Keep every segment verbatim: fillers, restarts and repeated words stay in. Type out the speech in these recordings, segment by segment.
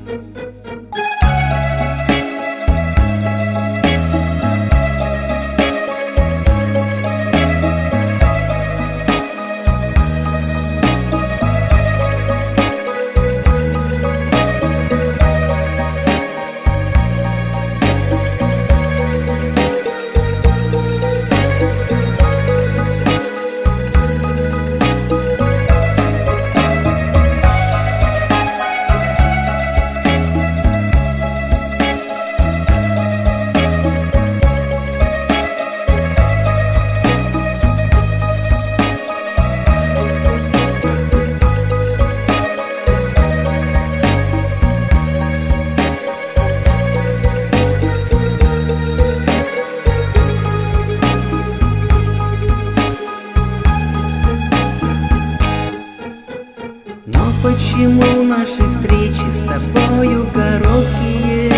Но почему наши встречи с тобою короткие?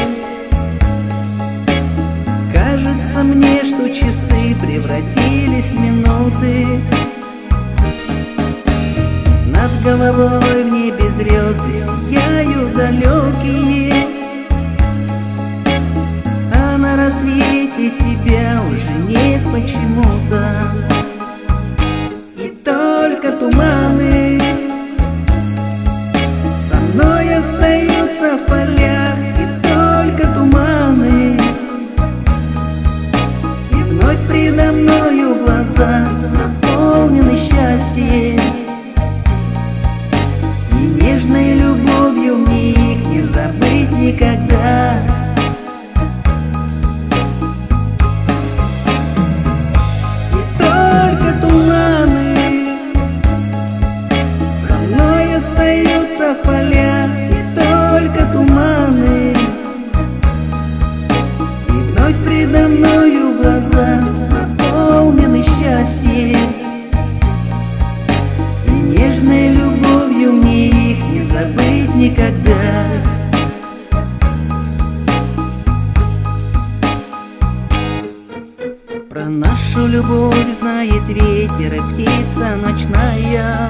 Кажется мне, что часы превратились в минуты. Над головой в небе звезды сияют далекие, а на рассвете тебя уже нет почему-то. И только туманы со мной остаются в полях, и только туманы. И вновь предо мною глаза наполнены счастьем, и нежной любовью мне их не забыть никогда. И только туманы со мной остаются в полях, и только туманы. И вновь предо мною глаза наполнены счастьем, и нежной любовью мне их не забыть никогда. Про нашу любовь знает ветер и птица ночная.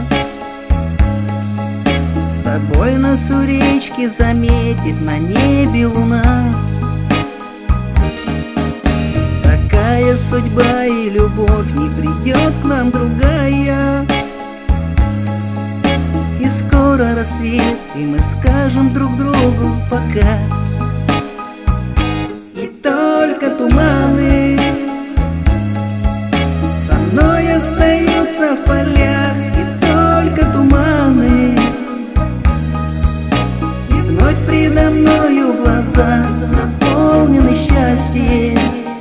С тобой нас у речки заметит на небе луна. Такая судьба и любовь, не придет к нам другая. И скоро рассвет, и мы скажем друг другу пока. И только туманы со мной остаются в полях, и только туманы. И вновь предо мною глаза наполнены счастьем,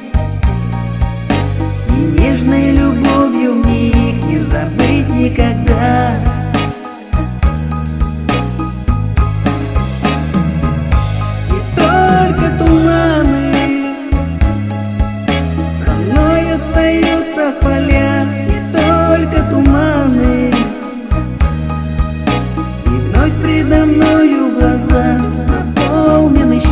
и нежной любовью мне их не забыть никогда. И только туманы со мной остаются в полях, и только туманы. И вновь предо мною глаза наполнены счастьем,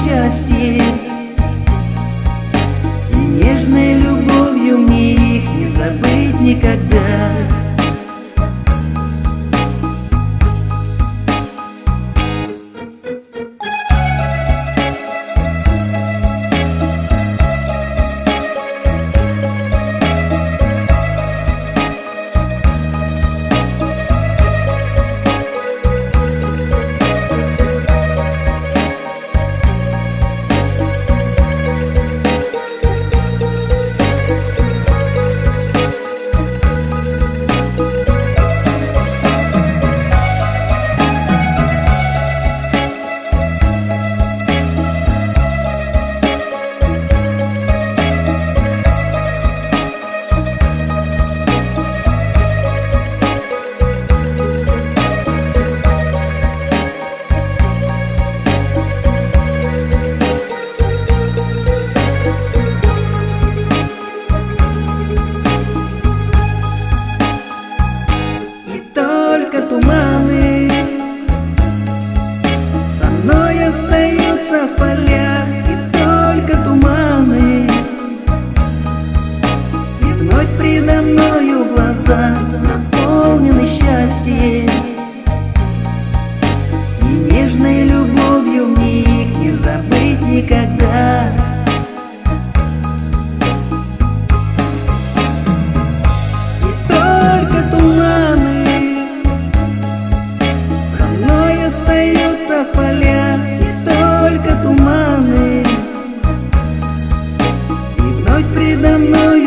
передо мной